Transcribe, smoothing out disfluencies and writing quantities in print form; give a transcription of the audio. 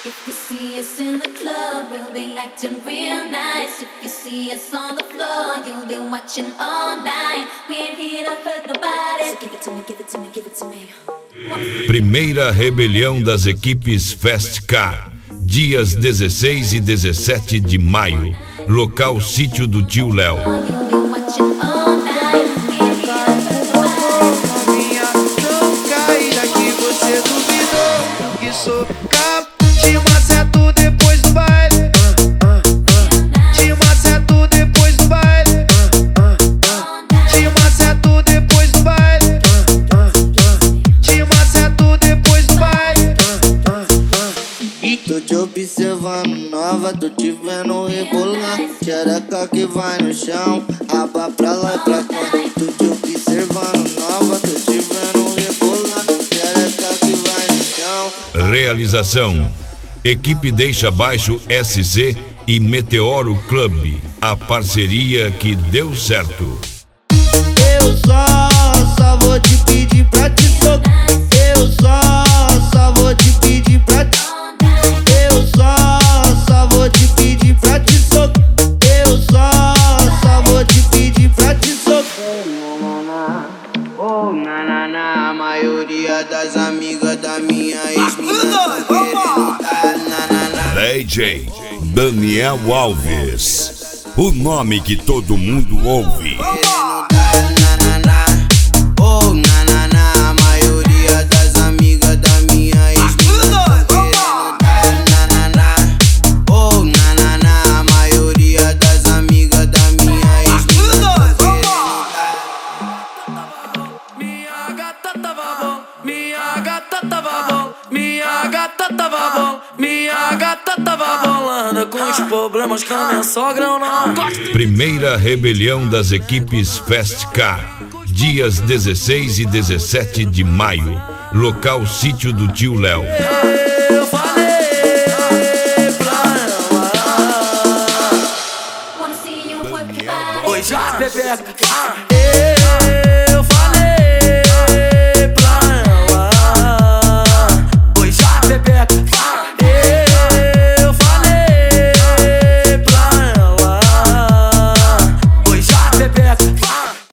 If you see us in the club, we'll be acting real nice. If you see us on the floor, you'll be watching all night. We ain't here to hurt nobody. So give it to me, give it to me, give it to me. Primeira rebelião das equipes Fast Car, dias 16 e 17 de maio. Local Sítio do Tio Léo. You'll be watching all night. We ain't here to hurt nobody. Novinha, não cai que você duvidou que sou capaz. Te maceto depois do baile. Te maceto depois do baile. Te maceto depois do baile. Te maceto depois do baile. Tô te observando nova, tô te vendo rebolar. Xereca que vai no chão, aba pra lá e pra cá. Tô te observando nova, tô te vendo rebolar. Xereca que vai no chão. Realização: Equipe Deixa Baixo SC e Meteoro Club. A parceria que deu certo. Eu só vou te pedir pra te socar. Eu só vou te pedir pra te. Eu só vou te pedir pra te socar. Eu só vou te pedir pra te socar. Oh, na, a maioria das amigas da minha ex-mina tão querendo tá, DJ Daniel Alves, o nome que todo mundo ouve. Oh, na, a maioria das amigas da minha ex-mina tão querendo tá, oh, na, a maioria das amigas da minha ex-mina tão querendo. Minha gata tava bom, minha gata tava bom, minha gata tava bom, minha gata tava bolando com os problemas que a minha sogra eu não gosto. Primeira rebelião das equipes Fast Car, dias 16 e 17 de maio. Local Sítio do Tio Léo. Eu falei pra ela. Wanna see you work your body. Oi, já, Pepeca.